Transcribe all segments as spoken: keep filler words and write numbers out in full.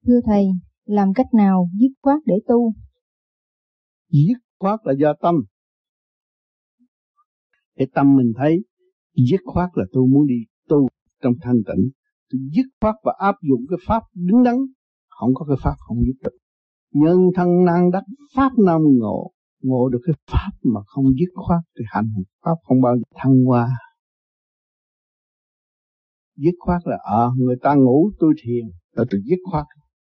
Thưa Thầy, làm cách nào dứt khoát để tu? Dứt khoát là do tâm. Cái tâm mình thấy dứt khoát là tôi muốn đi tu trong thanh tịnh. Tôi dứt khoát và áp dụng cái pháp đứng đắn. Không có cái pháp không dứt được. Nhân thân năng đắc pháp nam ngộ. Ngộ được cái pháp mà không dứt khoát thì hành pháp không bao giờ thăng hoa. Dứt khoát là ờ à, người ta ngủ tôi thiền, rồi tôi dứt khoát.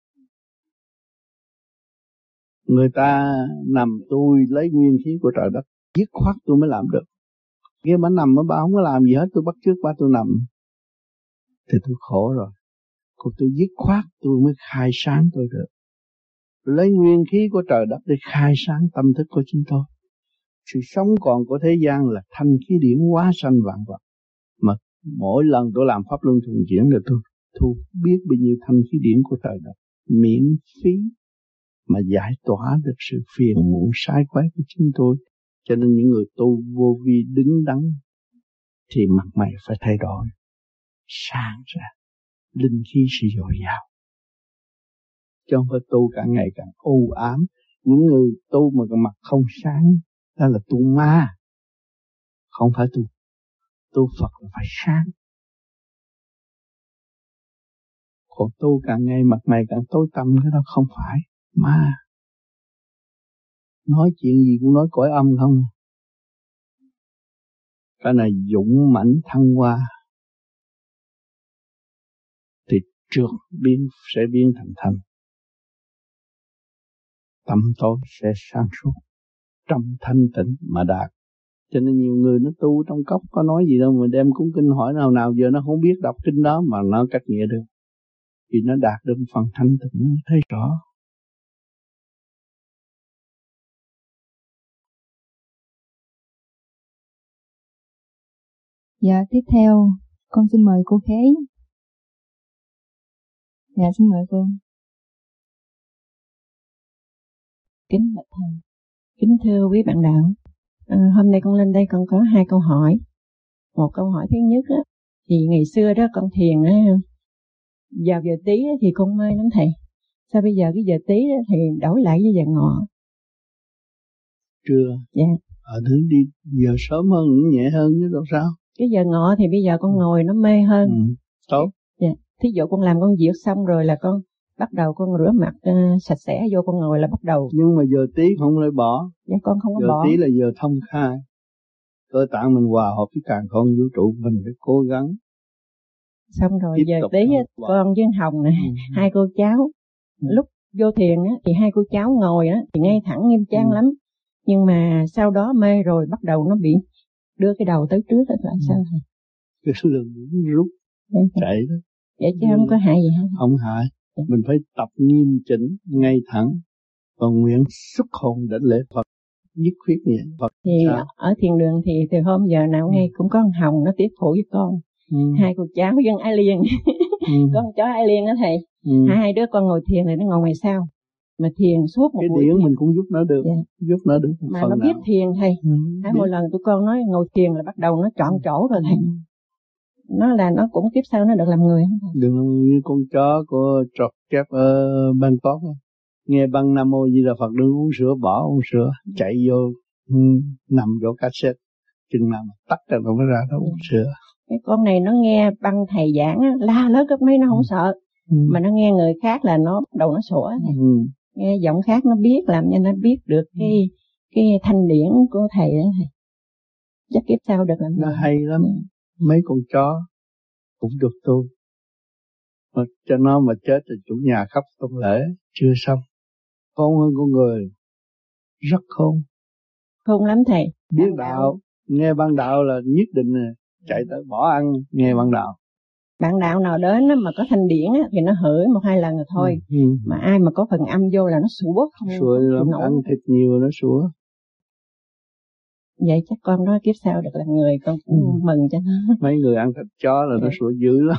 Người ta nằm tôi lấy nguyên khí của trời đất, dứt khoát tôi mới làm được. Nghe bà nằm bà không có làm gì hết, tôi bắt chước bà tôi nằm thì tôi khổ rồi. Còn tôi dứt khoát tôi mới khai sáng tôi được. Lấy nguyên khí của trời đất để khai sáng tâm thức của chúng tôi. Sự sống còn của thế gian là thanh khí điển hóa sanh vạn vật. Mà mỗi lần tôi làm pháp luân thường chuyển rồi tôi thu biết bao nhiêu thanh khí điển của trời đất miễn phí mà giải tỏa được sự phiền muộn sai quấy của chúng tôi. Cho nên những người tu vô vi đứng đắn thì mặt mày phải thay đổi, sáng ra, linh khí sẽ dồi dào. Chứ không phải tu càng ngày càng u ám. Những người tu mà mặt không sáng, đó là tu ma. Không phải tu. Tu Phật là phải sáng. Còn tu càng ngày mặt mày càng tối tăm, cái đó không phải ma. Nói chuyện gì cũng nói cõi âm không. Cái này dũng mãnh thăng hoa thì trượt biến sẽ biến thành thanh. Tâm tối sẽ sáng suốt, trong thanh tịnh mà đạt. Cho nên nhiều người nó tu trong cốc có nói gì đâu mà đem cuốn kinh hỏi nào nào giờ nó không biết đọc kinh đó mà nó cách nghĩa được. Vì nó đạt được phần thanh tịnh thấy rõ. Dạ, tiếp theo con xin mời cô Khế. Dạ, xin mời cô. Kính bạch thầy, kính thưa quý bạn đạo, à, hôm nay con lên đây con có hai câu hỏi. Một câu hỏi thứ nhất á, thì ngày xưa đó con thiền á, vào giờ tí thì con mê lắm thầy. Sao bây giờ cái giờ tí thì đổi lại với giờ ngọ? Trưa. Dạ. Ở thứ đi giờ sớm hơn, nhẹ hơn chứ đâu sao. Cái giờ ngọ thì bây giờ con ngồi nó mê hơn. Ừ, tốt. Dạ. Thí dụ con làm công việc xong rồi là con bắt đầu con rửa mặt uh, sạch sẽ vô con ngồi là bắt đầu. Nhưng mà giờ tí không thể bỏ. Dạ con không có giờ bỏ. Giờ tí là giờ thông khai. Cơ tạng mình hòa hợp với càn khôn vũ trụ, mình phải cố gắng. Xong rồi giờ tí con với Hồng này, ừ. hai cô cháu, ừ. lúc vô thiền á, thì hai cô cháu ngồi á, thì ngay thẳng nghiêm trang ừ. lắm. Nhưng mà sau đó mê rồi bắt đầu nó bị đưa cái đầu tới trước là ừ. sao thầy? Cái lưng rút, dạ, chạy đó. Vậy chứ không có hại gì hết. Không hại. Dạ. Mình phải tập nghiêm chỉnh, ngay thẳng và nguyện xuất hồn đến lễ Phật. Nhất khuyết nhẹ Phật. Thì sao? Ở thiền đường thì từ hôm giờ nào ngay cũng có con Hồng nó tiếp phụ với con. Ừ. Hai cô cháu với con Ai Liên. Ừ. Con chó Ai Liên đó thầy. Ừ. Hai đứa con ngồi thiền thì nó ngồi ngoài sau. Mà thiền suốt một cái buổi điển thiền. Mình cũng giúp nó được. Yeah. Giúp nó được một mà phần nó nào. biết thiền thầy. Ừ. Hai mỗi lần tụi con nói ngồi thiền là bắt đầu nó chọn chỗ rồi thầy. Ừ. Nó là nó cũng kiếp sau nó được làm người không thầy? Đừng như con chó của trọt kép ở Bangkok. Nghe băng Nam Mô Di Đà Phật đừng uống sữa, bỏ uống sữa, chạy vô ừ, nằm vô cassette, chừng nào tắt ra nó mới ra nó uống sữa. Cái con này nó nghe băng thầy giảng á, la lớn gấp mấy nó không ừ. sợ, ừ. mà nó nghe người khác là nó bắt đầu nó sủa. Ừ. Nghe giọng khác nó biết, làm cho nó biết được cái ừ. cái thanh điển của thầy đó thầy. Chắc kiếp sau được làm nó hay lắm. Ừ. Mấy con chó cũng được tu. Mà cho nó mà chết thì chủ nhà khóc tôn lễ chưa xong. Khôn hơn con người, rất khôn. Khôn lắm thầy. Biết đạo, đạo, nghe ban đạo là nhất định chạy tới bỏ ăn, nghe ban đạo. Bạn đạo nào đến mà có thanh điển thì nó hửi một hai lần rồi thôi. Ừ, ừ. Mà ai mà có phần âm vô là nó sủa không. Sủa lắm, ăn thịt nhiều nó sủa. Vậy chắc con nói kiếp sau được làm người, con cũng ừ. mừng cho nó. Mấy người ăn thịt chó là nó sủa dữ lắm.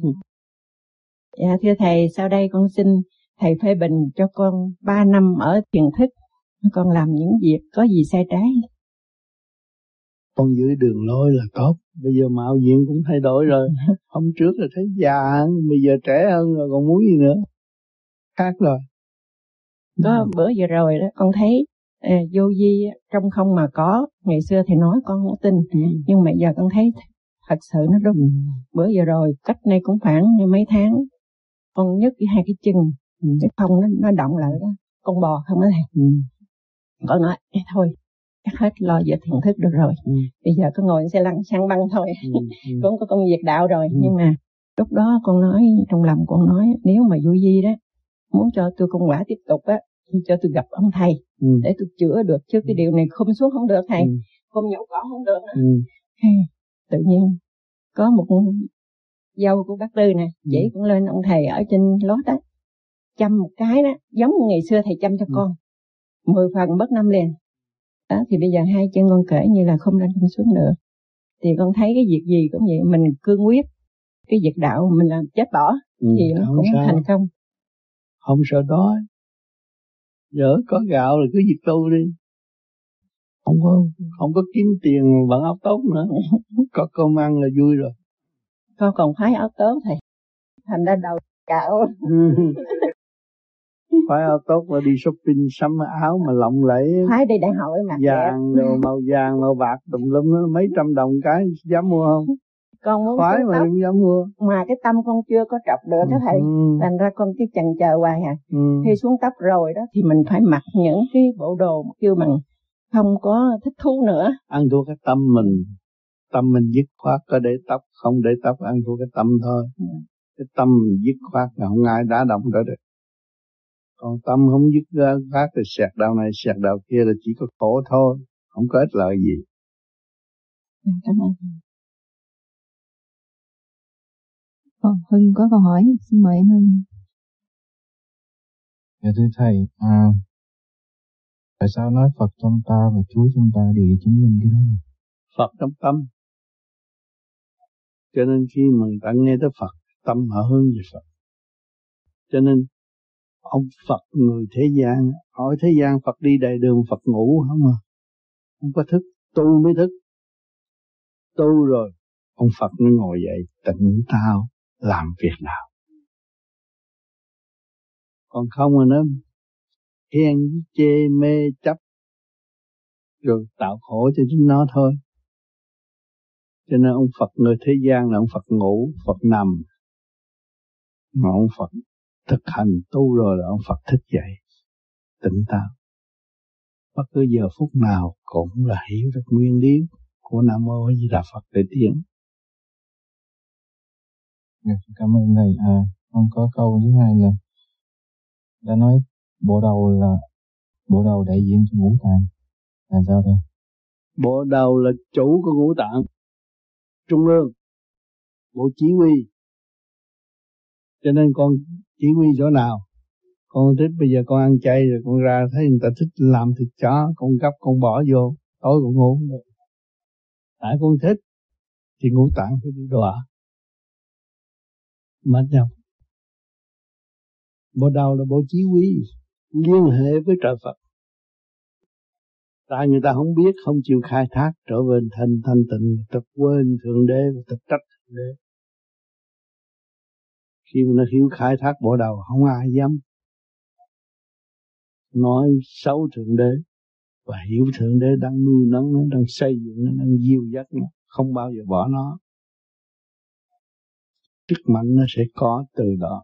Dạ thưa thầy, sau đây con xin thầy phê bình cho con ba năm ở thiền thức. Con làm những việc có gì sai trái? Con giữ đường lối là tốt. Bây giờ mạo diện cũng thay đổi rồi. Hôm trước là thấy già hơn, bây giờ trẻ hơn rồi còn muốn gì nữa. khác rồi. Có ừ. Bữa vừa rồi đó con thấy à, vô vi trong không mà có. Ngày xưa thì nói con không tin, ừ. nhưng mà giờ con thấy thật sự nó đúng. Ừ. Bữa vừa rồi cách đây cũng khoảng mấy tháng, con nhấc hai cái chân, ừ. cái không nó, nó động lại đó, con bò không có thầy. Ừ. Con nói thôi chắc hết lo giờ thiền thức được rồi, ừ. bây giờ con ngồi xe lăn sang băng thôi. Ừ. Ừ. Con có công việc đạo rồi, ừ. nhưng mà lúc đó con nói trong lòng con nói nếu mà vô vi đó muốn cho tôi công quả tiếp tục á thì cho tôi gặp ông thầy, ừ. để tôi chữa được, chứ cái điều này không xuống không được thầy, ừ. không nhổ cỏ không được nữa. Ừ. Tự nhiên có một dâu của bác Tư nè, chị ừ. cũng lên ông thầy ở trên lót đó chăm một cái đó giống như ngày xưa thầy chăm cho ừ. con mười phần bất năm liền đó. Thì bây giờ hai chân con kể như là không lên không xuống nữa, thì con thấy cái việc gì cũng vậy, mình cương quyết cái việc đạo mình làm chết bỏ, ừ, thì nó cũng sao. Thành công, không sợ đói, giờ có gạo là cứ việc tu đi, không có không có kiếm tiền bằng áo tốt nữa, có cơm ăn là vui rồi. Con còn phái áo tốt thầy, thành ra đầu gạo. Phái áo tốt mà đi shopping sắm áo mà lộng lẫy, phái đi đại hội mà vàng đồ màu vàng màu bạc tùm lum mấy trăm đồng cái, dám mua không? Con muốn khoái mà không dám mua, mà cái tâm con chưa có trọc được đó thầy, ừ. thành ra con cứ chần chờ hoài à. Ừ. Khi xuống tóc rồi đó thì mình phải mặc những cái bộ đồ kêu bằng không có thích thú nữa. Ăn thua cái tâm mình, tâm mình dứt khoát, có để tóc không để tóc, ăn thua cái tâm thôi. Ừ. Cái tâm mình dứt khoát là không ai đá động tới được. Còn tâm không dứt khoát thì sẹt đạo này sẹt đạo kia là chỉ có khổ thôi, không có ích lợi gì. Cảm ơn. Ờ, Hưng có câu hỏi, xin mời em Hưng. Dạ thưa thầy, à, tại sao nói Phật trong ta và Chúa trong ta đều chứng minh cái đó này? Phật trong tâm, cho nên khi mà người ta nghe tới Phật, tâm họ hướng về Phật. Cho nên ông Phật người thế gian, hỏi thế gian Phật đi đầy đường, Phật ngủ không à, không có thức, tu mới thức. Tu rồi ông Phật nó ngồi dậy tỉnh táo làm việc nào. Còn không mà nó khen chê mê chấp rồi tạo khổ cho chính nó thôi. Cho nên ông Phật người thế gian là ông Phật ngủ, Phật nằm, mà ông Phật thực hành tu rồi là ông Phật thức dậy tỉnh táo. Bất cứ giờ phút nào cũng là hiểu được nguyên lý của Nam Mô A Di Đà Phật để tiến. Cảm ơn thầy. À, con có câu thứ hai là đã nói bộ đầu là bộ đầu đại diện cho ngũ tạng là sao đây? Bộ đầu là chủ của ngũ tạng trung ương, bộ chỉ huy. Cho nên con chỉ huy chỗ nào, con thích bây giờ con ăn chay rồi con ra thấy người ta thích làm thịt chó, con gấp con bỏ vô, tối con ngủ không được. Tại con thích thì ngũ tạng phải đi đọa, mệt nhau. Bộ đầu là bộ chỉ huy liên hệ với trời Phật. Tại người ta không biết, không chịu khai thác trở về thanh thanh tịnh, ta quên Thượng Đế và ta trách Thượng Đế. Khi mà nó hiểu khai thác bộ đầu, không ai dám nói xấu Thượng Đế, và hiểu Thượng Đế đang nuôi nấng nó, đang xây dựng nó, đang dìu dắt nó, không bao giờ bỏ nó. Sức mạnh nó sẽ có từ đó,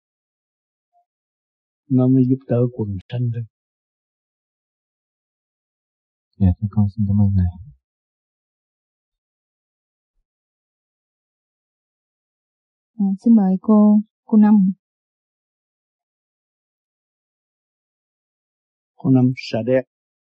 nó mới giúp đỡ quần sanh được. Dạ, thưa con xin cảm ơn thầy. À, xin mời cô, cô Năm. Cô Năm Sa Đéc.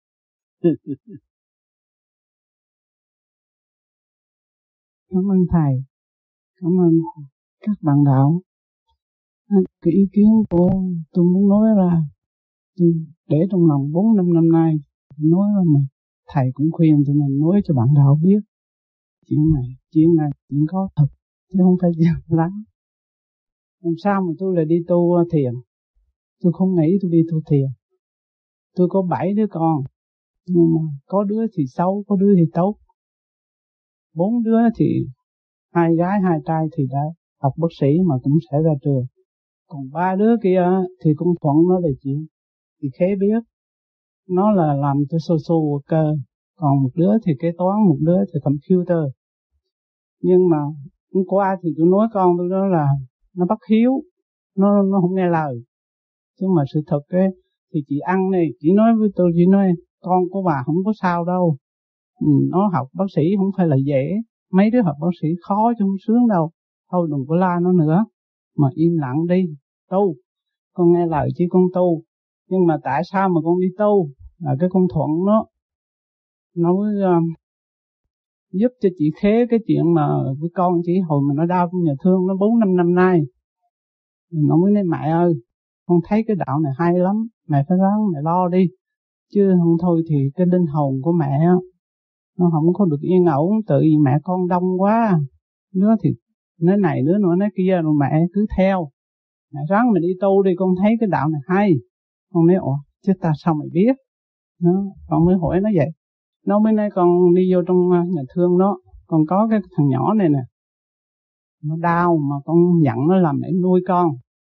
Cảm ơn thầy, cảm ơn các bạn đạo. Cái ý kiến của tôi muốn nói ra, tôi để trong lòng bốn năm năm nay, nói ra mà thầy cũng khuyên tụi mình nói cho bạn đạo biết. Chuyện này, chuyện này, chuyện có thật, chứ không phải chuyện lắm. Làm sao mà tôi lại đi tu thiền? Tôi không nghĩ tôi đi tu thiền. Tôi có bảy đứa con, nhưng mà có đứa thì xấu, có đứa thì tốt. Bốn đứa thì hai gái hai trai thì đã học bác sĩ mà cũng sẽ ra trường. Còn ba đứa kia thì con Thuận nó là chuyện thì Khế biết, nó là làm cho social worker, còn một đứa thì kế toán, một đứa thì computer. Nhưng mà hôm qua thì tôi nói con tôi đó là nó bất hiếu, nó nó không nghe lời. Chứ mà sự thật ấy, thì chị ăn này, chị nói với tôi, chị nói con của bà không có sao đâu. Ừ, nó học bác sĩ không phải là dễ, mấy đứa học bác sĩ khó chứ không sướng đâu. Thôi đừng có la nó nữa, mà im lặng đi, tu. Con nghe lời chứ con tu. Nhưng mà tại sao mà con đi tu? Là cái con Thuận nó, nó mới uh, giúp cho chị Khế cái chuyện mà với con chị hồi mà nó đau trong nhà thương nó bốn năm năm nay. Nó mới nói mẹ ơi, con thấy cái đạo này hay lắm, mẹ phải ráng mẹ lo đi. Chứ không thôi thì cái linh hồn của mẹ nó không có được yên ổn, tự vì mẹ con đông quá. Đứa thì nói này, đứa nữa nói kia, rồi mẹ cứ theo. Mẹ ráng mẹ đi tu đi, con thấy cái đạo này hay. Con nói ủa, chứ ta sao mày biết? Nó, con mới hỏi nó vậy. Nó mới nói con đi vô trong nhà thương nó, con có cái thằng nhỏ này nè. Nó đau mà con dặn nó làm để nuôi con.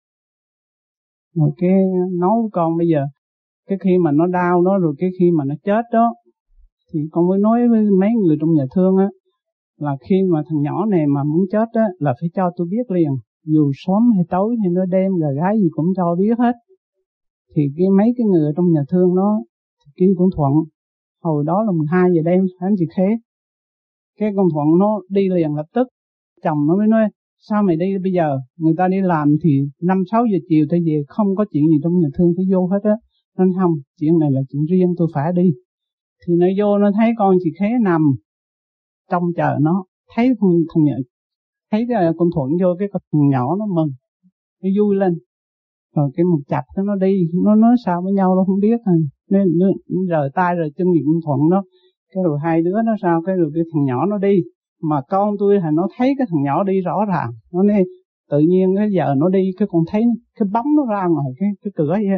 Rồi cái nói với con bây giờ, cái khi mà nó đau đó, rồi cái khi mà nó chết đó, thì con mới nói với mấy người trong nhà thương á, là khi mà thằng nhỏ này mà muốn chết á, là phải cho tôi biết liền. Dù sớm hay tối hay nó đêm gà gái gì cũng cho biết hết. Thì cái mấy cái người ở trong nhà thương nó kêu con Thuận, hồi đó là mười hai giờ đêm, phải không chị Khế? Cái con Thuận nó đi liền lập tức. Chồng nó mới nói, sao mày đi bây giờ? Người ta đi làm thì năm sáu giờ chiều tới về, không có chuyện gì trong nhà thương phải vô hết á. Nên không, chuyện này là chuyện riêng, tôi phải đi. Thì nó vô nó thấy con chị Khế nằm trong chờ nó, thấy thằng, thằng nhỏ, thấy cái con Thuận vô cái thằng nhỏ nó mừng, nó vui lên. Rồi cái một chặt nó đi, nó nói sao với nhau nó không biết rồi. Nên nó rời tay rời chân gì con Thuận đó. Cái rồi hai đứa nó sao, cái rồi cái thằng nhỏ nó đi. Mà con tôi thì nó thấy cái thằng nhỏ đi rõ ràng. Nó nói tự nhiên cái giờ nó đi, cái con thấy cái bóng nó ra ngoài cái, cái cửa vậy.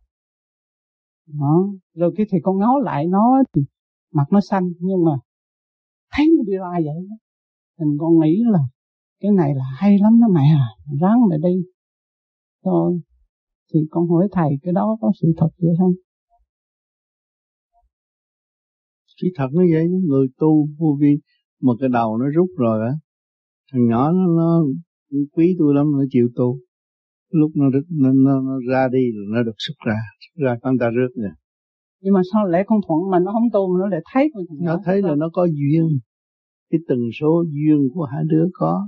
Đó. Rồi cái thì con ngó lại nó thì mặt nó xanh, nhưng mà thấy nó đi ra vậy đó. Thì con nghĩ là cái này là hay lắm đó mẹ à, ráng mẹ đi. Rồi thì con hỏi thầy cái đó có sự thật vậy không? Sự thật nó vậy, người tu vô vi mà cái đầu nó rút rồi á, thằng nhỏ nó, nó quý tôi lắm, nó chịu tu. Lúc nó, nó, nó, nó ra đi rồi nó được xuất ra, xuất ra con ta rước rồi. Nhưng mà sao lẽ con Thuận mà nó không tu mà nó lại thấy con thằng nó thấy là nó có duyên, cái tần số duyên của hai đứa có,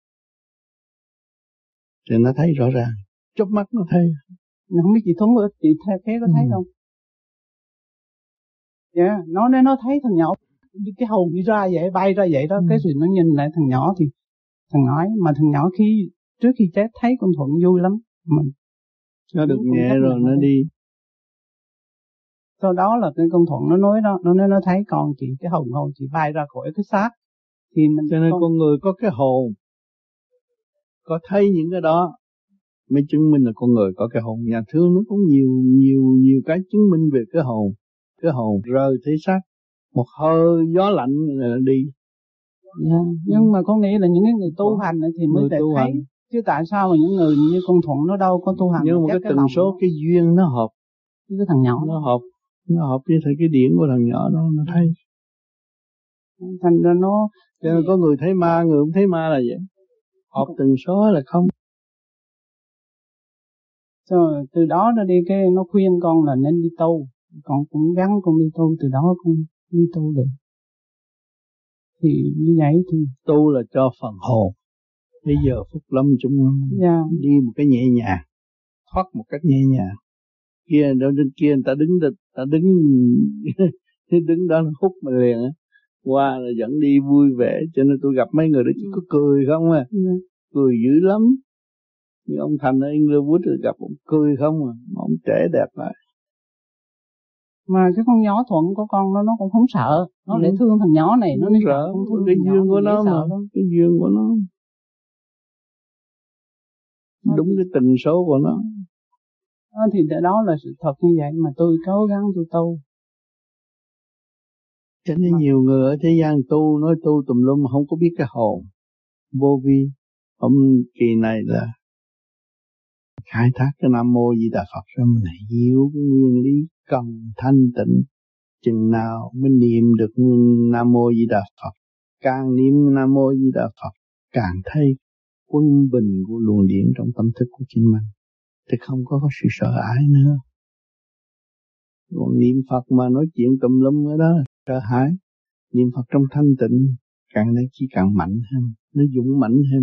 thì nó thấy rõ ràng, chớp mắt nó thấy. Nó không biết chị Thuấn chị Khế có thấy ừ. không? Dạ, yeah, nó nên nó thấy thằng nhỏ cái hồn đi ra vậy, bay ra vậy đó, ừ. Cái gì nó nhìn lại thằng nhỏ thì thằng nhỏ ấy, mà thằng nhỏ khi trước khi chết thấy con Thuận vui lắm, mình nó được nhẹ rồi nó đi. Sau đó là cái con Thuận nó nói đó, nó nói nó thấy con chị, cái hồn hồn chị bay ra khỏi cái xác. Thì mình cho nên con... con người có cái hồn, có thấy những cái đó mới chứng minh là con người có cái hồn. Nhà thương nó có nhiều nhiều nhiều cái chứng minh về cái hồn. Cái hồn rơi thế xác, một hơi gió lạnh là đi. Yeah. Nhưng mà con nghĩ là những người tu hành thì mới để thấy. Hành. Chứ tại sao mà những người như con Thuận nó đâu có tu hành. Nhưng mà cái, cái tần số đó. Cái duyên nó hợp. Cái thằng nhỏ nó hợp, nó hợp với cái điển của thằng nhỏ đó, nó thấy. Thành ra nó cho nên có người thấy ma, người không thấy ma là vậy. Hợp tần số là không. Rồi từ đó nó đi cái nó khuyên con là nên đi tu, con cũng gắng con đi tu, từ đó con đi tu được. Thì như vậy thì tu là cho phần hồn. Bây giờ Phúc Lâm chúng yeah. đi một cái nhẹ nhàng, thoát một cách nhẹ nhàng. Kia đó bên kia người ta đứng ta đứng đứng đó nó hút mà liền á, qua là dẫn đi vui vẻ. Cho nên tôi gặp mấy người đó chỉ có cười không à, yeah. cười dữ lắm. Như ông Thành ở Inglewood rồi gặp ông cười không à, mà ông trẻ đẹp lại. Mà cái con nhỏ Thuận của con nó nó cũng không sợ, nó ừ. để thương thằng nhỏ này, nó không sợ, cái duyên của nó mà, cái duyên của nó. Đúng cái tần số của nó. Đó, thì đó là sự thật như vậy mà tôi cố gắng tôi tu. Cho nên mà. Nhiều người ở thế gian tu, nói tu tùm lum mà không có biết cái hồn. Vô vi. Ông kỳ này là khai thác cái Nam Mô Di Đà Phật rồi mình hiểu cái nguyên lý cần thanh tịnh. Chừng nào mới niệm được Nam Mô Di Đà Phật, càng niệm Nam Mô Di Đà Phật càng thấy quân bình của luồng điển trong tâm thức của chính mình, thì không có, có sự sợ hãi nữa. Còn niệm Phật mà nói chuyện tùm lum ở đó là sợ hãi. Niệm Phật trong thanh tịnh càng nay chỉ càng mạnh hơn, nó dũng mãnh hơn.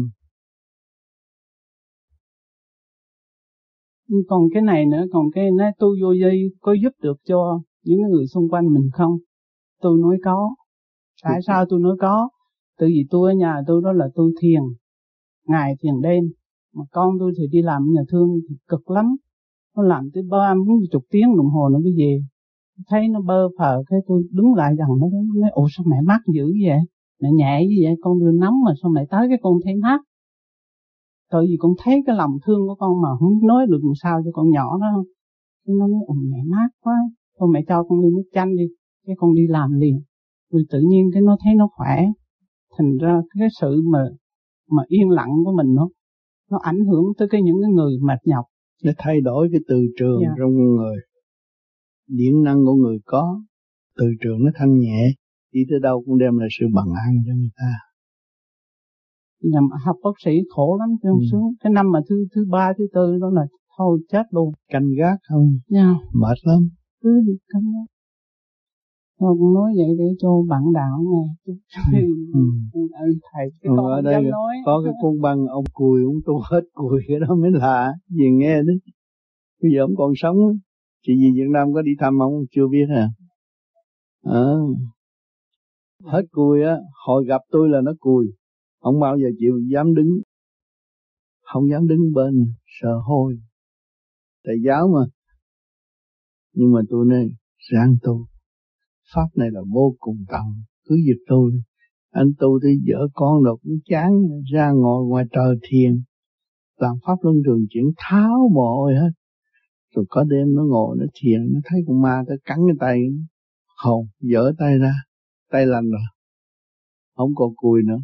Còn cái này nữa, còn cái nói tu vô dây có giúp được cho những người xung quanh mình không? Tôi nói có. Tại sao tôi nói có? Tại vì tôi ở nhà tôi đó là tôi thiền, ngày thiền đêm. Mà con tôi thì đi làm nhà thương thì cực lắm. Nó làm tới ba bốn chục tiếng đồng hồ nó mới về. Thấy nó bơ phờ, cái tôi đứng lại gần nó, nói ủa sao mẹ mát dữ vậy? Mẹ nhẹ như vậy, con đưa nóng mà sao mẹ tới cái con thấy mát? Tại vì con thấy cái lòng thương của con mà không biết nói được làm sao cho con nhỏ đó. Cái nó nói ủa mẹ mát quá, thôi mẹ cho con ly nước chanh đi, cái con đi làm liền. Rồi tự nhiên cái nó thấy nó khỏe. Thành ra cái sự mà mà yên lặng của mình nó nó ảnh hưởng tới cái những cái người mệt nhọc. Nó thay đổi cái từ trường yeah. trong con người. Điển năng của người có, từ trường nó thanh nhẹ, đi tới đâu cũng đem lại sự bằng an cho người ta. Nhằm học bác sĩ khổ lắm chứ không ừ. Xuống. Cái năm mà thứ thứ ba, thứ tư đó là thôi chết luôn. Canh gác không? Yeah. Mệt lắm. Cứ đi canh gác. Thôi con nói vậy để cho bạn đạo nghe. Ừ. Ừ. Thầy, cái ừ, con ở đây nói. Có cái con băng ông cùi, ông tu hết cùi cái đó mới lạ. Vì nghe đấy. Bây giờ ông còn sống. Chị gì Việt Nam có đi thăm ông chưa biết hả? À. Hết cùi á, hồi gặp tôi là nó cùi. Không bao giờ chịu dám đứng. Không dám đứng bên, sợ hôi. Thầy giáo mà. Nhưng mà tôi nói, ráng tu. Pháp này là vô cùng tận, cứ giật tôi. Anh tu thì vợ con rồi cũng chán, ra ngồi ngoài trời thiền. Làm pháp luân thường chuyển tháo mồ hôi hết. Rồi có đêm nó ngồi nó thiền, nó thấy con ma nó cắn cái tay. Hồn, dở tay ra, tay lành rồi. Không còn cùi nữa.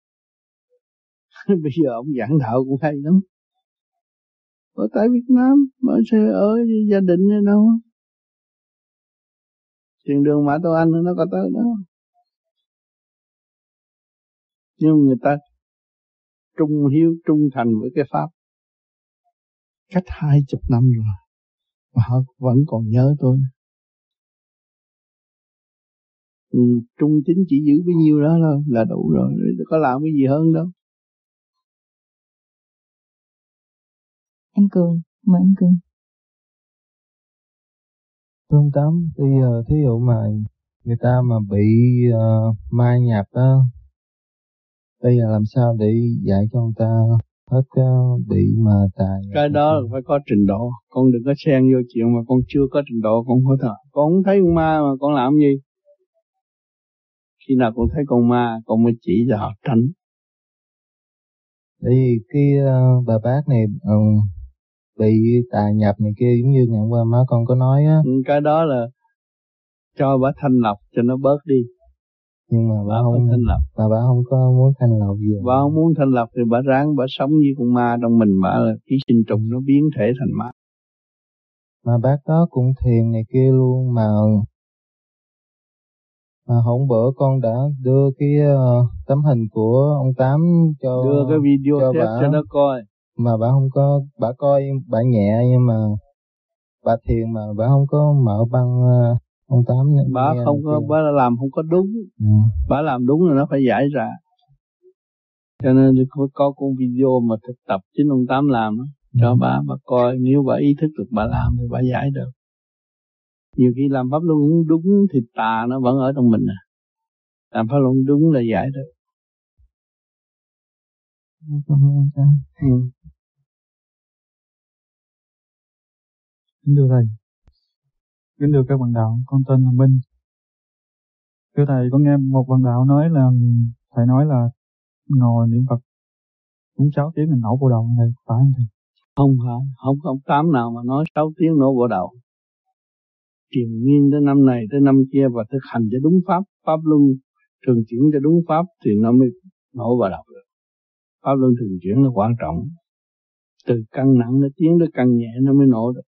Bây giờ ông giảng đạo cũng hay lắm. Ở tại Việt Nam, mà sẽ ở gia đình hay đâu. Trên đường Mã Tô Anh nó có tới đó. Nhưng người ta trung hiếu, trung thành với cái Pháp. Cách hai chục năm rồi. Mà họ vẫn còn nhớ tôi. Ừ, trung tín chỉ giữ bấy nhiêu đó thôi là đủ rồi. Có làm cái gì hơn đâu. Em Cường, mời em Cường. Phương Tám, bây giờ thí dụ mà người ta mà bị uh, ma nhập đó, bây giờ làm sao để dạy cho người ta hết cái bị mà tà nhập? Cái đó là phải có trình độ. Con đừng có xen vô chuyện mà con chưa có trình độ, con không thở. Con không thấy con ma mà con làm gì? Khi nào con thấy con ma, con mới chỉ cho họ tránh. Tại vì cái uh, bà bác này um, bị tà nhập này kia, giống như ngày hôm qua má con có nói á. Cái đó là cho bà thanh lọc cho nó bớt đi. Nhưng mà bà, bà không thanh lọc. Bà bà không có muốn thanh lọc gì. Bà không muốn thanh lọc thì bà ráng bà sống với con ma trong mình, bà là ký sinh trùng nó biến thể thành ma. Mà bác đó cũng thiền này kia luôn mà. Mà hôm bữa con đã đưa cái uh, tấm hình của ông Tám cho đưa cái video cho tép bà, cho nó coi. Mà bà không có, bà coi bà nhẹ nhưng mà bà thiền mà bà không có mở băng uh, ông Tám. Bà không có, bà làm không có đúng. Yeah. Bà làm đúng rồi nó phải giải ra. Cho nên có con video mà thực tập chính ông Tám làm đó, cho yeah. bà bà coi, nếu bà ý thức được bà làm thì bà giải được. Nhiều khi làm pháp luân không đúng thì tà nó vẫn ở trong mình à. Làm pháp luân đúng là giải được. Ừ. Kính thưa thầy, kính thưa các bạn đạo, con tên là Minh. Thưa thầy, con nghe một bạn đạo nói là thầy nói là ngồi niệm Phật đúng sáu tiếng là nổ bộ đầu này, phải không thầy? Không phải, không không tám nào mà nói sáu tiếng nổ bộ đầu. Triền miên tới năm này tới năm kia và thực hành cho đúng pháp, pháp luân thường chuyển cho đúng pháp thì nó mới nổ vào đầu được. Pháp luân thường chuyển là quan trọng. Từ căng nặng nó tiến tới căng nhẹ nó mới nổ được.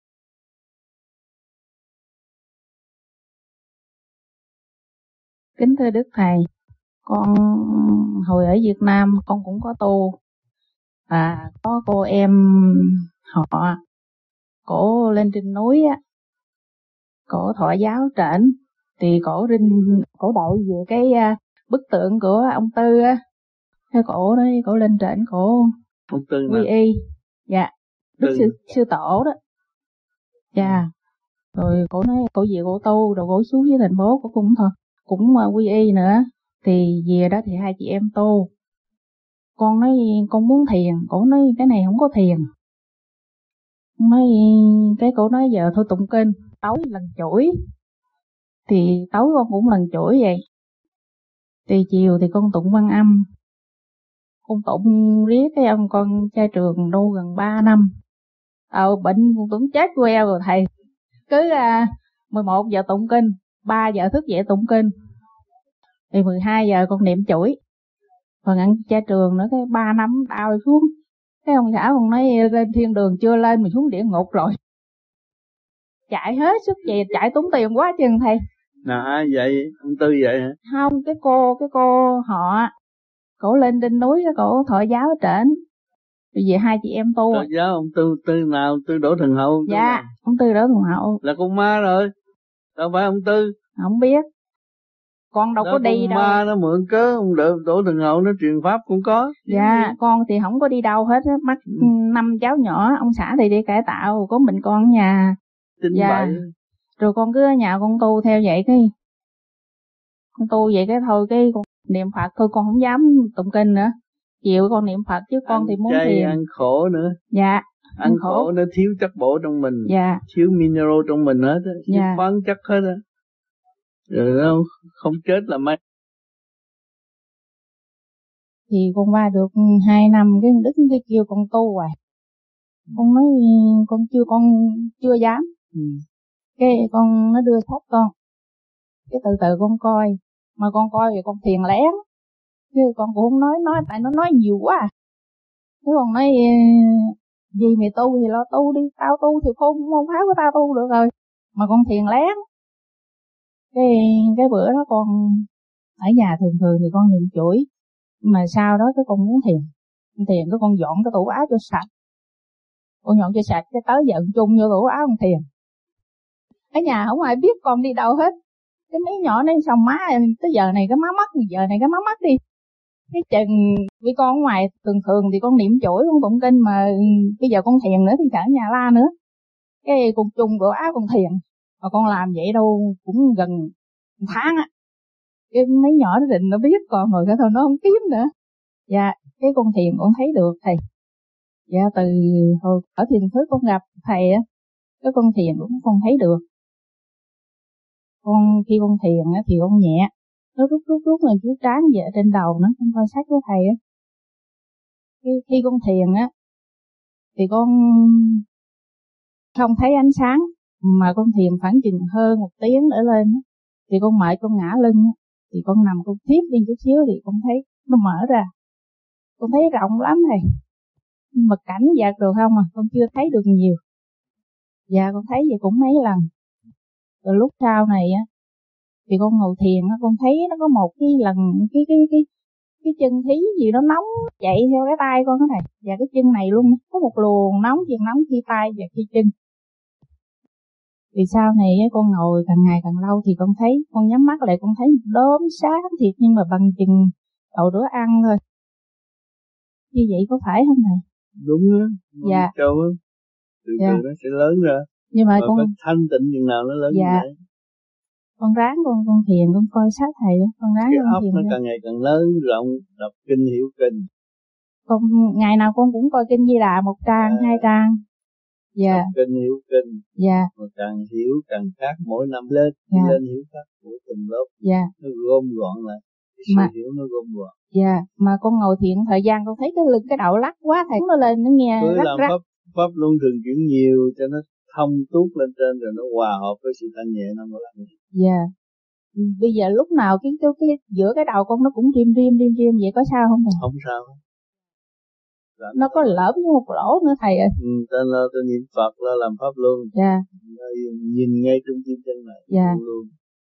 Kính thưa Đức Thầy, con hồi ở Việt Nam con cũng có tu, và có cô em họ, cổ lên trên núi á, cổ thọ giáo trển, thì cổ rinh, cổ đội về cái bức tượng của ông Tư á, cái cổ đấy, cổ lên trển, cổ quy y, dạ, Đức sư, sư tổ đó, dạ, rồi cổ nói cổ về cổ tu, rồi cổ xuống với thành phố, cổ cũng thôi, cũng quy y nữa, thì về đó thì hai chị em tu. Con nói con muốn thiền, cổ nói cái này không có thiền. Nói cái cổ nói giờ thôi tụng kinh, tối lần chuỗi, thì tối con cũng lần chuỗi vậy. Thì chiều thì con tụng văn âm, con tụng riết cái ông con trai trường đu gần ba năm, ờ bệnh con tưởng chết queo rồi thầy. Cứ à, mười một giờ tụng kinh, ba giờ thức dậy tụng kinh, thì mười hai giờ con niệm chuỗi. Còn ăn cha trường nữa, cái ba năm đau xuống. Cái ông xã con nói lên thiên đường chưa lên mà xuống địa ngục rồi. Chạy hết sức về, chạy tốn tiền quá chừng thầy. Nào ai vậy? Ông Tư vậy hả? Không, cái cô, cái cô họ, cổ lên trên núi, cổ thọ giáo ở trển. Rồi về hai chị em tu. Thọ giáo ông Tư, Tư nào? Tư Đỗ Thần Hậu? Dạ, ông Tư Đỗ Thần Hậu. Là con ma rồi. Đâu phải ông Tư. Không biết. Con đâu đó có đi đâu. Ma nó mượn cớ ông Đỗ, Đỗ Thần Hậu nó truyền pháp cũng có. Dạ, con thì không có đi đâu hết á, mắc ừ. năm cháu nhỏ, ông xã thì đi cải tạo, có mình con ở nhà. Tin dạ. vậy. Rồi con cứ ở nhà con tu theo vậy, cái con tu vậy cái thôi, cái con niệm Phật thôi, con không dám tụng kinh nữa. Chịu con niệm Phật chứ con ăn thì muốn chay, thiền. ăn khổ nữa. Dạ. Ăn, ăn khổ. khổ nó thiếu chất bổ trong mình. Dạ. Thiếu mineral trong mình hết á, thiếu dạ. khoáng chất hết á. Rồi nó không chết là mấy. Thì con qua được hai năm, cái Đức cái kêu con tu hoài. Con nói con chưa con chưa dám. Ừ. Cái con nó đưa sách con. Cái từ từ con coi, mà con coi thì con thiền lén. Chứ con cũng không nói nói tại nó nói nhiều quá. Chứ còn nói gì mày tu thì lo tu đi, tao tu thì không môn pháp của tao tu được rồi. Mà con thiền lén. Cái cái bữa đó con ở nhà thường thường thì con niệm chuỗi. Mà sau đó cái con muốn thiền. Con thiền cái con dọn cái tủ áo cho sạch. Con dọn cho sạch cái tới giận chung vô tủ áo con thiền. Ở nhà không ai biết con đi đâu hết. Cái mấy nhỏ này xong má tới giờ này cái má mất, giờ này cái má mất đi. Cái chừng vì con ở ngoài thường thường thì con niệm chuỗi, con tụng kinh, mà bây giờ con thiền nữa thì cả nhà la nữa. Cái con chung tủ áo con thiền. Mà con làm vậy đâu cũng gần một tháng á. Cái mấy nhỏ nó định nó biết con rồi, cái thôi nó không kiếm nữa. Dạ, cái con thiền con thấy được thầy. Dạ, từ hồi ở thiền thức con gặp thầy á, cái con thiền cũng con thấy được. Con khi con thiền á thì con nhẹ, nó rút rút rút rồi chú trán về trên đầu nó, con coi sách của thầy á. Khi, khi con thiền á thì con không thấy ánh sáng, mà con thiền khoảng chừng hơn một tiếng nữa lên á, thì con mệt con ngã lưng á, thì con nằm con thiếp đi chút xíu thì con thấy nó mở ra. Con thấy rộng lắm thầy. Nhưng mà cảnh vật được không à, con chưa thấy được nhiều. Dạ con thấy vậy cũng mấy lần. Rồi lúc sau này á, thì con ngồi thiền á, con thấy nó có một cái lần, cái cái cái cái chân thí gì nó nóng chạy theo cái tay con đó thầy. Và cái chân này luôn, có một luồng nóng, chân nóng khi tay và khi chân. Vì sau này á, con ngồi càng ngày càng lâu thì con thấy, con nhắm mắt lại con thấy đốm sáng thiệt, nhưng mà bằng chừng đầu đũa ăn thôi. Như vậy có phải không thầy? Đúng á. Dạ. Châu á. Từ dạ. từ nó sẽ lớn ra. Nhưng mà, mà con phải thanh tịnh chừng nào nó lớn dạ. vậy. Con ráng con con thiền, con coi sát thầy đó, con ráng cái con óc thiền. nó ra. càng ngày càng lớn rộng, đọc kinh hiểu kinh. Con ngày nào con cũng coi kinh Di Đà một trang, à, hai trang. Dạ. Đọc kinh hiểu kinh. Dạ. Mà càng hiểu càng khác, mỗi năm lên, dạ. lên hiểu khác mỗi từng lớp. Dạ. Nó gom gọn lại. Sự mà, hiểu nó gom gọn. Dạ, mà con ngồi thiền thời gian con thấy cái lưng cái đầu lắc quá thầy, nó lên nó nghe cứ rắc làm rắc. pháp pháp luân thường chuyển nhiều cho nó thông tuốt lên trên, rồi nó hòa hợp với sự thanh nhẹ nó mới làm. Dạ. Bây giờ lúc nào cái cái, cái giữa cái đầu con nó cũng riêm riêm riêm riêm vậy có sao không thầy? Không sao. Làm nó có lỡm với một lỗ nữa thầy ơi. Ừ, ta lo ta niệm Phật lo làm pháp luân. Dạ. Nhìn ngay trung tim chân này. Dạ. Luôn.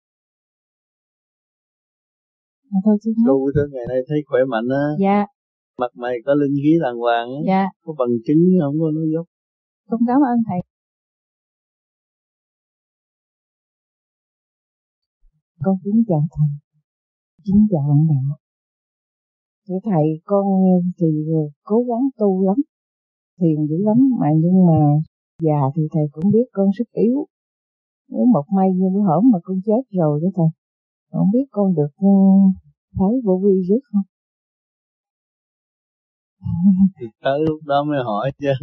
Dạ thôi chứ. Tu tới ngày nay thấy khỏe mạnh á. Dạ. Mặt mày có linh khí đàng hoàng á. Dạ. Có bằng chứng không có nói dốc. Con cảm ơn thầy. Con kính chào thầy, kính chào bạn đạo. Thưa thầy, con thì cố gắng tu lắm, thiền dữ lắm, mà nhưng mà già thì thầy cũng biết con sức yếu. Nếu một may như bữa hổm mà con chết rồi đó thầy, không biết con được thấy vô vi rước không? Thì tới lúc đó mới hỏi chứ.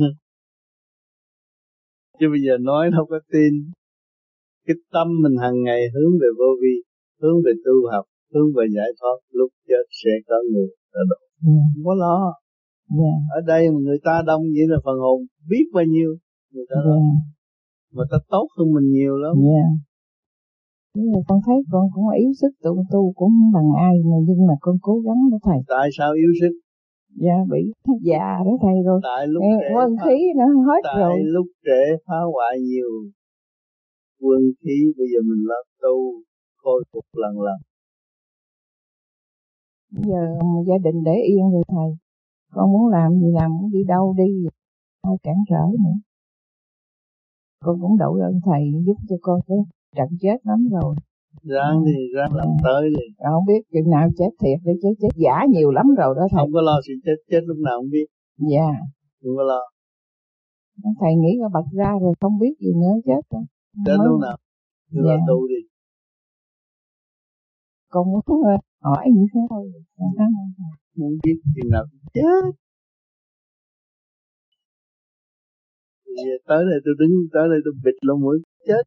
Chứ bây giờ nói đâu có tin. Cái tâm mình hàng ngày hướng về vô vi, hướng về tu học, hướng về giải thoát, lúc chết sẽ có người ta độ. Yeah. Không có lo. Yeah. Ở đây mà người ta đông vậy là phần hồn biết bao nhiêu người ta yeah. Mà ta tốt hơn mình nhiều lắm. Yeah. Nhưng mà con thấy con cũng yếu sức, tu tu cũng không bằng ai, mà nhưng mà con cố gắng đó thầy. Tại sao yếu sức? Dạ bị già đó thầy rồi. Tại lúc Ê, trẻ quân phá... khí nó hết Tại rồi. Tại lúc trẻ phá hoại nhiều quân khí, bây giờ mình làm tu khôi phục lần lần. Bây giờ gia đình để yên rồi thầy, con muốn làm gì làm, muốn đi đâu đi, ai cản trở nữa. Con cũng đậu ơn thầy giúp cho con cái trận chết lắm rồi. Ráng thì ráng làm tới đi. Không biết chừng nào chết thiệt để chết, chết giả nhiều lắm rồi đó thầy. Không có lo sự chết, chết lúc nào không biết. Dạ. Yeah. Không có lo. Thầy nghĩ ra bật ra rồi không biết gì nữa chết đó. Chết Mới... lúc nào? Cứ dạ. lo tu đi. Con muốn hỏi như thế thôi. Muốn biết chừng nào chết. Thì tới đây tôi đứng, tới đây tôi bịt lỗ mũi chết.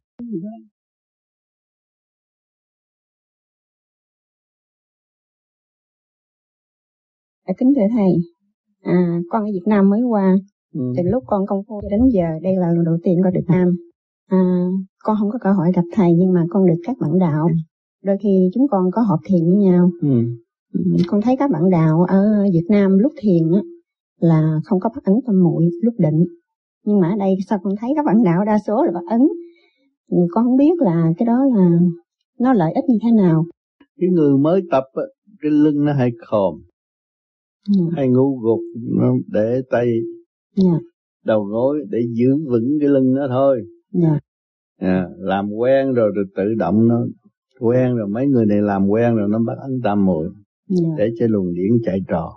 À, kính thưa thầy, à, con ở Việt Nam mới qua, ừ. từ lúc con công phu đến giờ đây là lần đầu tiên con được Nam. À, con không có cơ hội gặp thầy nhưng mà con được các bạn đạo, đôi khi chúng con có họp thiền với nhau. Ừ. Con thấy các bạn đạo ở Việt Nam lúc thiền á, là không có phát ấn tâm muội lúc định, nhưng mà ở đây sao con thấy các bạn đạo đa số là phát ấn. Con không biết là cái đó là nó lợi ích như thế nào. Cái người mới tập cái lưng nó hay khòm. Yeah. Hay ngu gục, nó để tay yeah. đầu gối để giữ vững cái lưng đó thôi. Yeah. À, làm quen rồi rồi tự động nó quen rồi, mấy người này làm quen rồi nó bắt ấn tam muội yeah. để cho luồng điển chạy trò.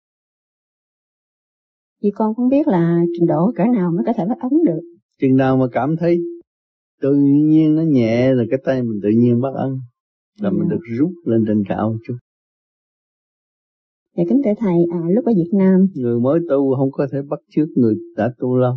Vì con cũng biết là trình độ cỡ nào mới có thể bắt ấn được. Chừng nào mà cảm thấy tự nhiên nó nhẹ rồi cái tay mình tự nhiên bắt ấn là yeah. mình được rút lên trên cao một chút. Dạ kính thưa thầy, à, lúc ở Việt Nam người mới tu không có thể bắt chước người đã tu lâu.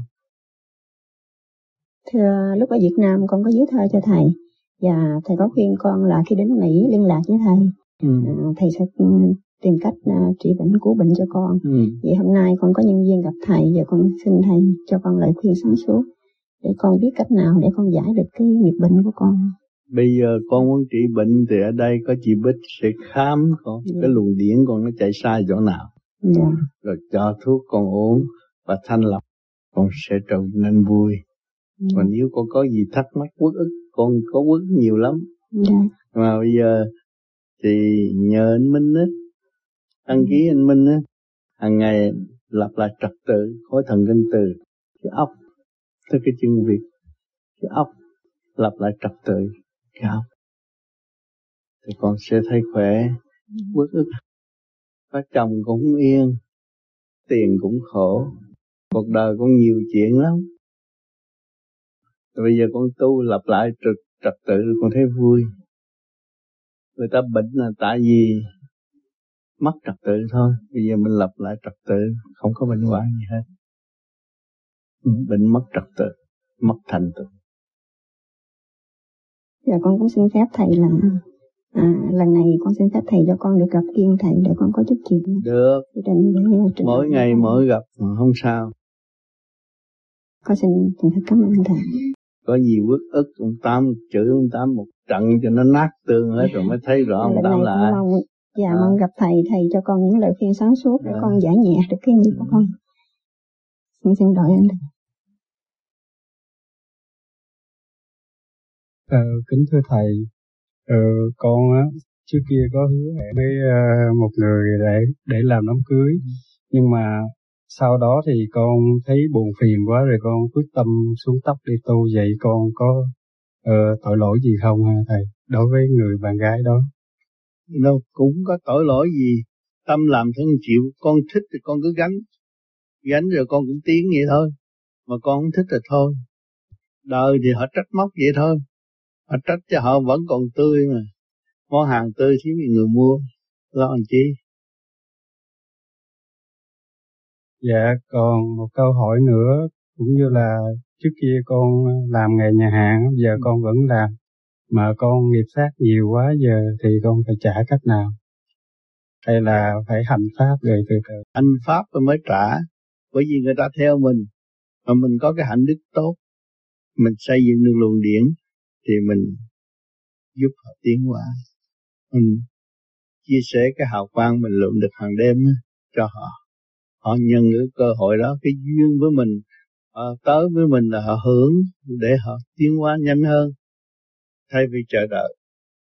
Thưa, lúc ở Việt Nam con có viết thơ cho thầy, và thầy có khuyên con là khi đến Mỹ liên lạc với thầy, ừ. à, thầy sẽ tìm cách à, trị bệnh, cứu bệnh cho con. Ừ. Vậy hôm nay con có nhân duyên gặp thầy, và con xin thầy cho con lời khuyên sáng suốt để con biết cách nào để con giải được cái nghiệp bệnh của con. Bây giờ con muốn trị bệnh thì ở đây có chị Bích sẽ khám con, yeah. cái luồng điển con nó chạy sai chỗ nào, yeah. rồi cho thuốc con uống và thanh lọc, con sẽ trở nên vui. Yeah. Còn nếu con có gì thắc mắc uất ức, con có uất nhiều lắm. Yeah. Mà bây giờ thì nhờ anh Minh á, đăng ký yeah. anh Minh á, hàng ngày lặp lại trật tự khối thần kinh từ cái óc tới cái chân Việt, cái óc lặp lại trật tự cao thì con sẽ thấy khỏe, uất ức, có chồng cũng không yên, tiền cũng khổ, cuộc đời con nhiều chuyện lắm. Rồi bây giờ con tu lặp lại trật, trật tự con thấy vui. Người ta bệnh là tại vì mất trật tự thôi, bây giờ mình lặp lại trật tự không có bệnh hoạn gì hết. Bệnh mất trật tự, mất thành tựu. Dạ con cũng xin phép thầy là à, lần này con xin phép thầy cho con được gặp riêng thầy để con có chút chuyện. Được. Để, để mỗi ngày thầy. Mỗi gặp mà không sao. Con xin xin thật cảm ơn thầy. Có gì uất ức ông Tám chửi ông Tám một trận cho nó nát tương hết rồi mới thấy rõ ông Tám là ai. Mong, dạ à. mong gặp thầy, thầy cho con những lời khuyên sáng suốt để à. con giải nhẹ được cái nghiệp của con. Xin xin lỗi anh. Ờ, kính thưa thầy, ờ, con á trước kia có hứa hẹn với uh, một người để để làm đám cưới, nhưng mà sau đó thì con thấy buồn phiền quá rồi con quyết tâm xuống tóc đi tu. Vậy con có uh, tội lỗi gì không hả thầy đối với người bạn gái đó? Đâu cũng có tội lỗi gì, tâm làm thân chịu. Con thích thì con cứ gánh, gánh rồi con cũng tiến vậy thôi. Mà con không thích thì thôi. Đời thì họ trách móc vậy thôi. Họ trách cho họ vẫn còn tươi mà. Món hàng tươi thiếu người mua, lo làm chi? Dạ, còn một câu hỏi nữa, cũng như là trước kia con làm nghề nhà hàng, giờ ừ. con vẫn làm, mà con nghiệp sát nhiều quá, giờ thì con phải trả cách nào? Hay là phải hành pháp rồi từ từ? Hành pháp rồi mới trả, bởi vì người ta theo mình, mà mình có cái hạnh đức tốt, mình xây dựng được luồng điển, thì mình giúp họ tiến hóa. Mình chia sẻ cái hào quang mình lượm được hàng đêm cho họ. Họ nhận được cơ hội đó, cái duyên với mình, họ tới với mình là họ hưởng để họ tiến hóa nhanh hơn, thay vì chờ đợi.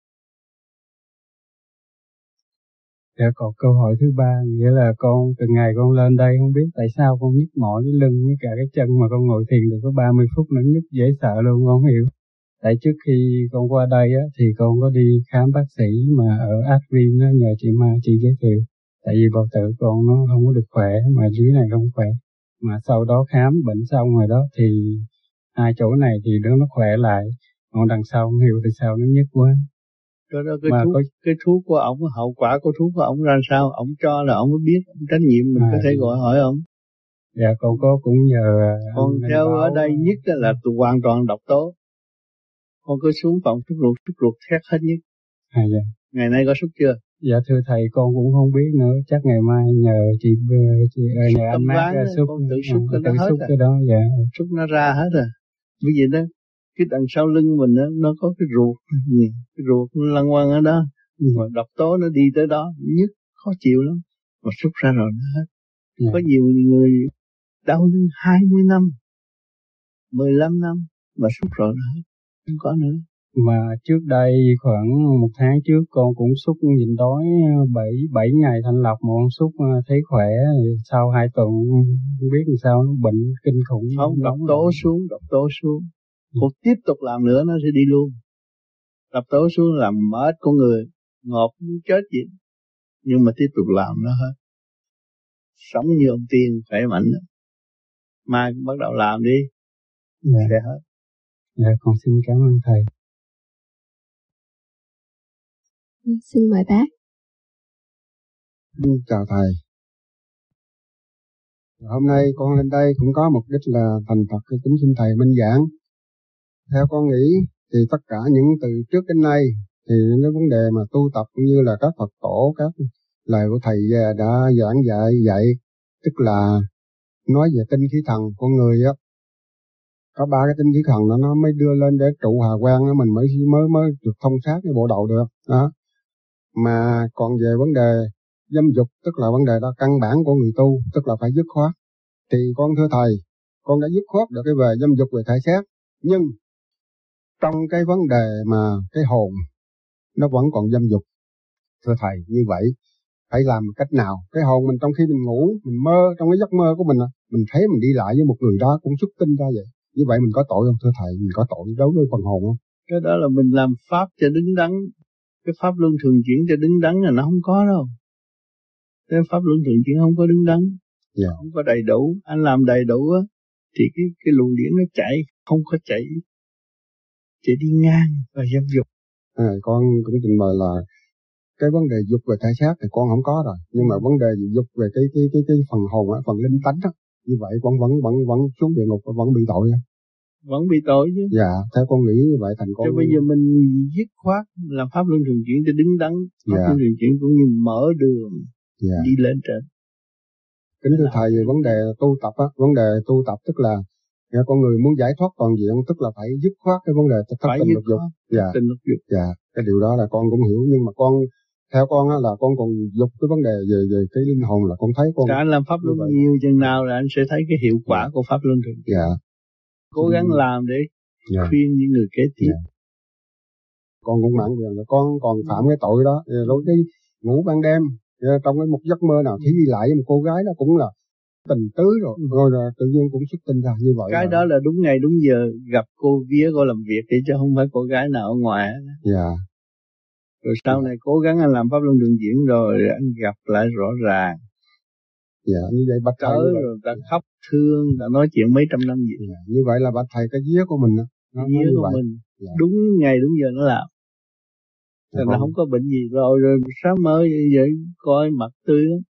Dạ, còn câu hỏi thứ ba, nghĩa là con từ ngày con lên đây không biết tại sao con nhức mỏi cái lưng với cả cái chân, mà con ngồi thiền được có ba mươi phút nữa nhức dễ sợ luôn, con không hiểu. Tại trước khi con qua đây á, thì con có đi khám bác sĩ mà ở Advin á, nhờ chị Mai chị giới thiệu. Tại vì bào tử con nó không có được khỏe, mà dưới này không khỏe. Mà sau đó khám bệnh xong rồi đó, thì hai chỗ này thì nó nó khỏe lại. Còn đằng sau không hiểu tại sao nó nhức quá. Đó, đó, cái, thuốc, có... cái thuốc của ổng, hậu quả của thuốc của ổng ra sao, ổng cho là ổng mới biết, ổng trách nhiệm, mình à, có thể gọi hỏi ổng. Dạ, con có cũng nhờ. Còn theo báo... ở đây nhất là tôi hoàn toàn độc tố. Con cứ xuống phòng thuốc ruột, thuốc ruột thét hết nhất. À, dạ. Ngày nay có sút chưa? Dạ thưa thầy, con cũng không biết nữa, chắc ngày mai nhờ chị, chị nhờ anh Mát xúc, tự xúc cái đó hết cái đó, dạ. Xúc nó ra hết rồi. Bởi vì đó, cái đằng sau lưng mình đó, nó có cái ruột, cái ruột nó lăn quăng ở đó, ừ. Mà độc tố nó đi tới đó, nhức, khó chịu lắm, mà xúc ra rồi nó hết. Dạ. Có nhiều người đau lưng hai mươi năm, mười lăm năm, mà xúc rồi nó hết, không có nữa. Mà trước đây khoảng một tháng trước con cũng xúc nhịn đói bảy bảy ngày thanh lọc, mà con xúc thấy khỏe, sau hai tuần không biết làm sao nó bệnh kinh khủng. Không, độc tố rồi. xuống, độc tố xuống. Cô ừ. tiếp tục làm nữa nó sẽ đi luôn. Độc tố xuống làm mệt con người, ngọt chết gì. Nhưng mà tiếp tục làm nó hết. Sống như ông tiên, khỏe mạnh đó. Mai bắt đầu làm đi, dạ. sẽ hết. Dạ, con xin cảm ơn thầy. Xin mời bác. Chào thầy. Hôm nay con lên đây cũng có mục đích là thành Phật, kính xin thầy minh giảng. Theo con nghĩ thì tất cả những từ trước đến nay thì cái vấn đề mà tu tập cũng như là các Phật tổ, các lời của thầy đã giảng dạy dạy, tức là nói về tinh khí thần con người á. Có ba cái tinh khí thần đó nó mới đưa lên để trụ hà quang đó, mình mới mới mới được thông sát cái bộ đầu được đó. Mà còn về vấn đề dâm dục, tức là vấn đề đó căn bản của người tu, tức là phải dứt khoát. Thì con thưa thầy, con đã dứt khoát được cái về dâm dục về thể xác, nhưng trong cái vấn đề mà cái hồn nó vẫn còn dâm dục. Thưa thầy, như vậy phải làm cách nào? Cái hồn mình trong khi mình ngủ, mình mơ, trong cái giấc mơ của mình, mình thấy mình đi lại với một người đó cũng xuất tinh ra vậy. Như vậy mình có tội không thưa thầy? Mình có tội đối với phần hồn không? Cái đó là mình làm pháp cho đứng đắn. Cái pháp luân thường chuyển cho đứng đắn là nó không có đâu. Cái pháp luân thường chuyển không có đứng đắn, yeah. Không có đầy đủ. Anh làm đầy đủ á, thì cái cái luồng điển nó chạy, không có chạy, chạy đi ngang và dâm dục. À, con cũng trình bày là cái vấn đề dục về thể xác thì con không có rồi, nhưng mà vấn đề dục về cái cái cái cái phần hồn á, phần linh tánh á, như vậy con vẫn vẫn vẫn xuống địa ngục và vẫn bị tội. Vẫn bị tội chứ. Dạ, theo con nghĩ như vậy thành con. Chứ bây giờ mình dứt khoát làm pháp luân thường chuyển cho đứng đắn, pháp dạ. luân thường chuyển cũng như mở đường dạ. đi lên trên. Kính thưa thầy, về vấn đề tu tập á, vấn đề tu tập tức là con người muốn giải thoát toàn diện, tức là phải dứt khoát cái vấn đề thất tình lục dục. Dạ. Tình lục dục. Dạ, cái điều đó là con cũng hiểu, nhưng mà con theo con á, là con còn dục cái vấn đề về về cái linh hồn là con thấy con. Cả anh làm pháp luân nhiều chừng nào là anh sẽ thấy cái hiệu quả yeah. của pháp luân thường. Dạ. Cố gắng ừ. làm để yeah. khuyên những người kế tiếp. Yeah. Con cũng mãn nguyện là con còn phạm cái tội đó. Rồi cái ngủ ban đêm trong cái một giấc mơ nào thí đi lại với một cô gái đó cũng là tình tứ rồi, ừ. rồi là tự nhiên cũng xuất tinh ra như vậy. Cái mà. đó là đúng ngày đúng giờ gặp cô vía cô làm việc để chứ không phải cô gái nào ở ngoài. Dạ. Rồi sau dạ. này cố gắng anh làm pháp luân thường chuyển rồi anh gặp lại rõ ràng. Dạ, như vậy bạch thầy rồi ta dạ. khóc thương, ta nói chuyện mấy trăm năm gì. Dạ, như vậy là bạch thầy cái vía của mình đó. Cái vía của vậy. mình dạ. đúng ngày đúng giờ nó làm. Dạ, nó không có bệnh gì rồi rồi sáng mới như vậy coi mặt tươi lắm.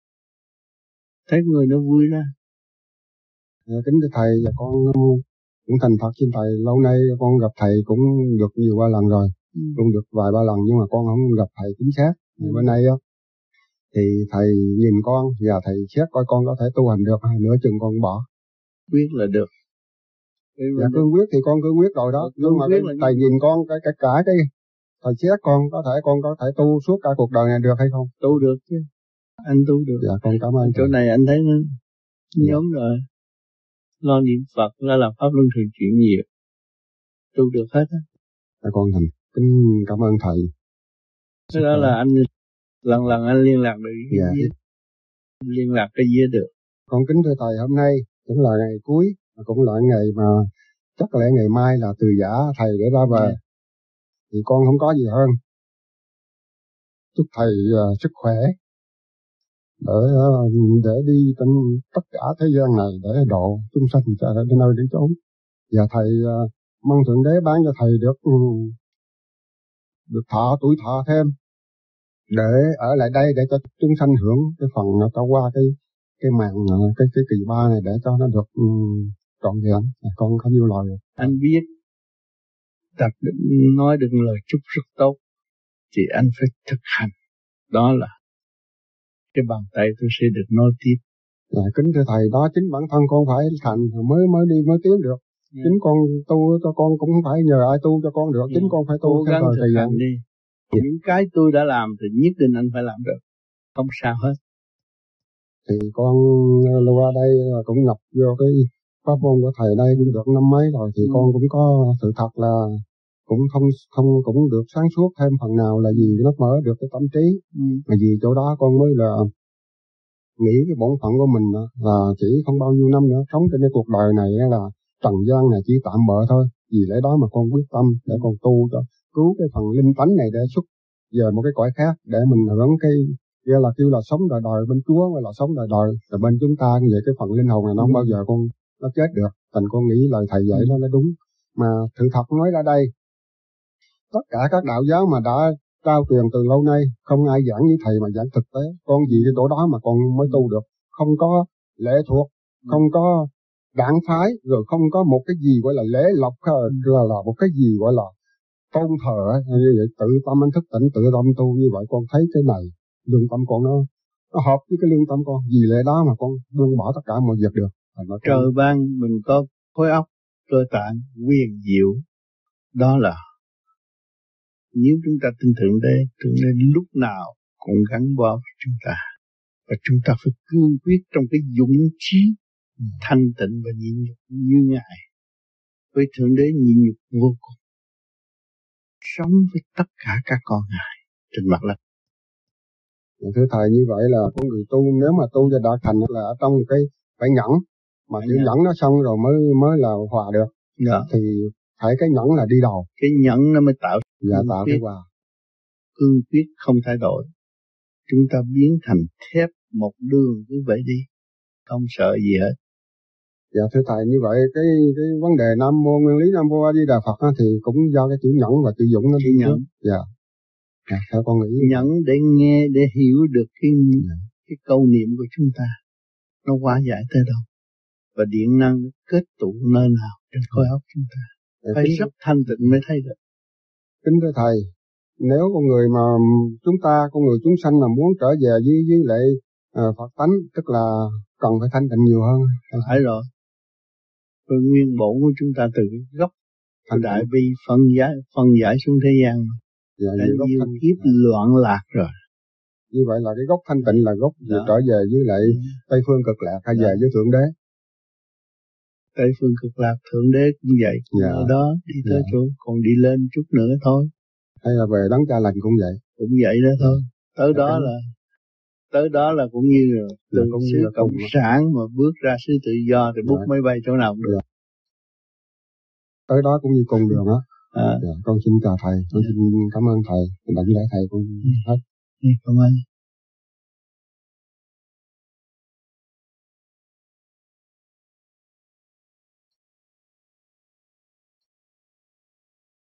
Thấy người nó vui ra. Dạ, kính thưa thầy, và con cũng thành thật xin thầy, lâu nay con gặp thầy cũng được nhiều ba lần rồi, ừ. cũng được vài ba lần nhưng mà con không gặp thầy chính xác. Ừ. Bữa nay á thì thầy nhìn con và thầy xét coi con có thể tu hành được hay nửa chừng con bỏ. Quyết là được. Dạ cương quyết thì con cương quyết rồi đó, nhưng mà cái, thầy nhìn con cái cả cả cái thầy xét con có thể con có thể tu suốt cả cuộc đời này được hay không? Tu được chứ. Anh tu được. Dạ con cảm ơn. Chỗ thầy. Này anh thấy nó nhóm dạ. rồi. Lo niệm Phật, lo làm pháp luân thường chuyển nhiều. Tu được hết á. Dạ con thành kính cảm ơn thầy. Cái đó là anh lần lần anh liên lạc được cái dạ. gì? Liên lạc cái gì được. Con kính thưa thầy, hôm nay cũng là ngày cuối, cũng là ngày mà chắc lẽ ngày mai là từ giả thầy để ra về. Yeah. Thì con không có gì hơn. Chúc thầy uh, sức khỏe để uh, để đi trên tất cả thế gian này để độ chúng sanh cho đến nơi đến chốn. Và thầy uh, mong Thượng Đế bán cho thầy được um, được thọ tuổi thọ thêm để ở lại đây để cho chúng sanh hưởng cái phần nó trao qua cái cái màn cái cái kỳ ba này để cho nó được um, trọn vẹn. Con không yêu lời. Anh biết đặt nói được lời chúc rất tốt thì anh phải thực hành, đó là cái bàn tay tôi sẽ được nói tiếp. Dạ, kính thưa thầy, đó chính bản thân con phải thành mới mới đi mới tiến được. Yeah. Chính con tu cho con cũng không phải nhờ ai tu cho con được, yeah. chính con phải tu theo thời gian đi. Yeah. Những cái tôi đã làm thì nhất định anh phải làm được, không sao hết. Thì con lưu qua đây cũng nhập vô cái pháp môn của thầy đây cũng được năm mấy rồi thì ừ. con cũng có sự thật là cũng không không cũng được sáng suốt thêm phần nào là vì nó mở được cái tâm trí. Ừ. Mà vì chỗ đó con mới là nghĩ cái bổn phận của mình là chỉ không bao nhiêu năm nữa sống trên cái cuộc đời này là trần gian này chỉ tạm bợ thôi. Vì lẽ đó mà con quyết tâm để con tu cho cứu cái phần linh tánh này để xuất về một cái cõi khác để mình hưởng cái kia là kêu là sống đời đời bên Chúa hay là sống đời đời rồi bên chúng ta như vậy. Cái phần linh hồn này nó không bao giờ con nó chết được. Thành con nghĩ lời thầy dạy nó nó đúng. Mà sự thật nói ra đây, tất cả các đạo giáo mà đã trao truyền từ lâu nay không ai giảng như thầy mà giảng thực tế. Con vì cái chỗ đó mà con mới tu được, không có lệ thuộc, không có đảng phái, rồi không có một cái gì gọi là lễ lộc là là một cái gì gọi là tôn thờ như vậy. Tự tâm anh thức tỉnh, tự tâm tu như vậy. Con thấy cái này lương tâm con nó nó hợp với cái lương tâm con, vì lẽ đó mà con buông bỏ tất cả mọi việc được. Trời ban mình có khối óc cơ tạng quyền diệu, đó là nếu chúng ta tin Thượng Đế, Thượng Đế lúc nào cũng gắn bó với chúng ta. Và chúng ta phải cương quyết trong cái dũng chí thanh tịnh và nhịn nhục như Ngài. Với Thượng Đế nhịn nhục vô cùng. Sống với tất cả các con Ngài trên mặt đất. Thưa thầy, như vậy là con người tu nếu mà tu cho đã thành là ở trong cái phải nhẫn. Mà chữ nhẫn nó xong rồi mới mới là hòa được. Dạ. Thì phải cái nhẫn là đi đầu. Cái nhẫn nó mới tạo dạ, tạo cái hòa. Cương quyết không thay đổi. Chúng ta biến thành thép một đường cứ vậy đi, không sợ gì hết. Dạ thưa thầy, như vậy cái cái vấn đề Nam mô Nguyên lý Nam mô A Di Đà Phật á, thì cũng do cái chữ nhẫn và chữ dũng nó đi nhẫn. Dạ. Dạ, theo con nghĩ nhẫn để nghe để hiểu được cái dạ. cái câu niệm của chúng ta nó hóa giải tới đâu và điện năng kết tụ nơi nào trên khối óc chúng ta. Dạ, phải rất thanh tịnh mới thấy được. Kính thưa thầy, nếu con người mà chúng ta, con người chúng sanh mà muốn trở về với với lại uh, Phật tánh, tức là cần phải thanh tịnh nhiều hơn. Phải rồi. Rồi nguyên bổn của chúng ta từ cái gốc thanh đại bi phân giải phân giải xuống thế gian. Dạ, đã gốc nhiều thanh... kiếp loạn lạc rồi. Như vậy là cái gốc thanh tịnh là gốc Đó. trở về với lại ừ. Tây phương cực lạc hay Đó. Về với Thượng Đế. Tây phương cực lạc Thượng Đế cũng vậy, cũng dạ. Ở đó đi tới dạ. chỗ, còn đi lên chút nữa thôi. Hay là về đấng Cha Lành cũng vậy. Cũng vậy đó thôi. Tới dạ. đó là tới đó là cũng như là từ dạ, xứ cộng sản mà bước ra xứ tự do thì bút dạ. máy bay chỗ nào cũng được. Dạ. Tới đó cũng như cùng đường á. À. Dạ, con xin chào thầy, con dạ. xin cảm ơn thầy, đảnh lễ thầy con hết. Cảm ơn.